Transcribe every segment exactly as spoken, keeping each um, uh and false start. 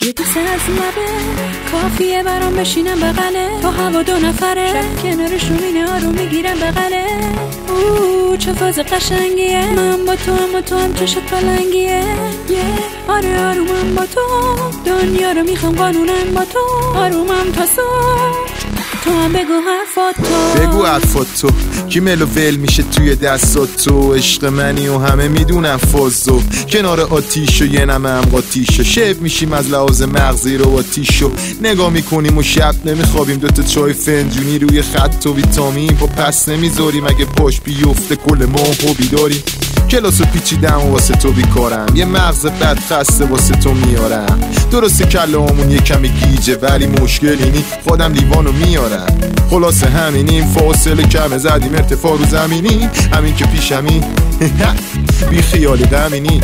یه دوست از لبه کافیه برام بشینم بغله، تو هوا دو نفره کنارشون اینه ها رو میگیرم بغله. اوه چه فاز قشنگیه، من با تو اما تو هم چشت پلنگیه. yeah. آره آرومم با تو، دنیا رو میخوام قانونم با تو. آرومم تا صبح، تو هم بگو حرفاتو، بگو حرفاتو. کی ملو ول میشه توی دستات تو، عشق منی و همه میدونم فازو. کنار آتیش و یه نمه هم قاتیش و شب میشیم از لحاظ مغزی رو آتیش و نگاه میکنیم و شب نمیخوابیم. دوتا چای فنجونی روی خط و ویتامین با پس نمیذاریم، اگه پاش بیفته کل ما و بیداریم. کلاسو پیچیدم و واسه تو بیکارم، یه مغز بد خسته واسه تو میارم. درسته کلامون یه کمی گیجه ولی مشکلی نی، خودم لیوانو میارم. خلاصه همینیم، فاصله کمه زدیم ارتفاع رو زمینی. همین که پیشمی بی خیال دمینی.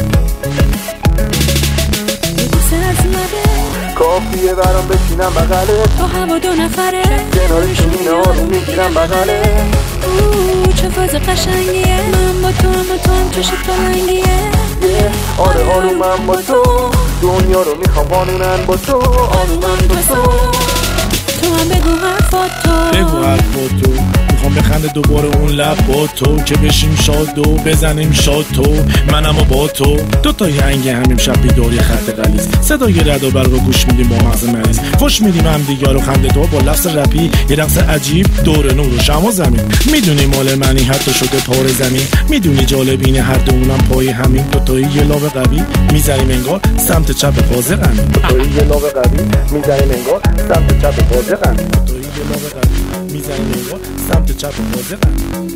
کافیه برام بشینم بغله، تو هوا دو نفره کنارشون اینه ها رو میگیرم بغله. اوه چه فاز قشنگیه، من با تو اما تو هم چشت پلنگیه. yeah. آره آرومم با تو، دنیا رو میخوام قانونن با تو. آرومم با تو، تو هم بگو حرفاتو، بگو حرفاتو. میخوام بخنده دوباره اون لب با تو، که بشیم شاد و بزنیم شاد تو. منم و با تو دو تا ینگ همیم شب بیداری خط غلیظ، صدای رد و برق رو گوش میدیم با مغز مریض. فش میدیم هم دیگر رو خنده تو با لفظ رپی، یه رقص عجیب دور نور و شما زمین. میدونی مال منی حتی شده پار زمین، میدونی جالبینه هر دومونم پای همین. دو تایی یه لاب قوی میذاریم انگار سمت چپ پازه غمی. دو تایی یه لاب قوی میذاریم انگار سمت چپ پازه غمی. دو تایی یه لاب قوی میذاریم انگار سمت چپ پازه غمی.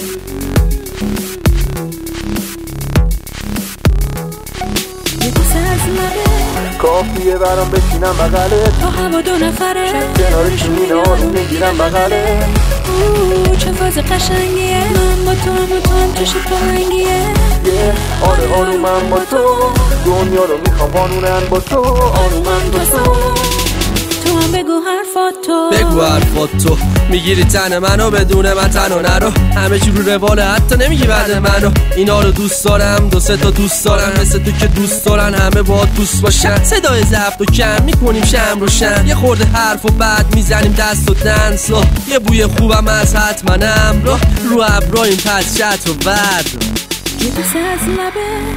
کافیه برام بشینم بغله، تو هوا دو نفره کنارشون اینه ها رو میگیرم بغله. اوه چه فاز قشنگیه، من با تو اما تو هم چشت پلنگیه. yeah. آره آرومم با تو، دنیا رو میخوام قانونن با تو. آرومم با تو، تو هم بگو حرفاتو، بگو حرفاتو. میگیری تن منو بدون من تنو نرو، همه چی رو رواله حتی نمیگی بعد منو. اینا رو دوست دارم، دو سه تا دوست دارم مثل تو که دوست دارن همه با دوست باشن. صدای ضبط و کم میکنیم شم روشن، یه خورده حرف و بعد میزنیم دست و دنس و یه بوی خوبم از حتمنم رو رو ابراهیم پس شط و برد. یه دوست از لبه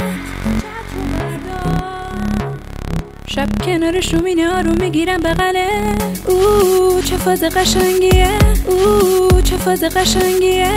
شب کنارش رو مینه ها رو میگیرم بغله. اوه چه فاز قشنگیه، اوه چه فاز قشنگیه.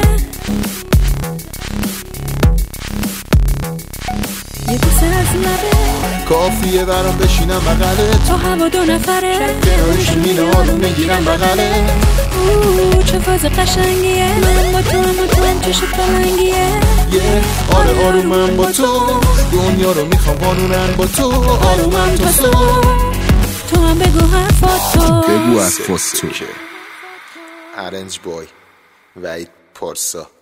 یه دوست از لبه کافیه برام بشینم بغله، تو هوا دو نفره کنارش مینه ها رو میگیرم بغله. اوه چه فاز قشنگیه، من با تو اما تو هم چشت پلنگیه. yeah. آره آرومم با تو، دنیا رو میخوام قانونن با تو. آرومم تا صبح، تو هم بگو حرفاتو، بگو حرفاتو. ارنج بای وحید پارسا.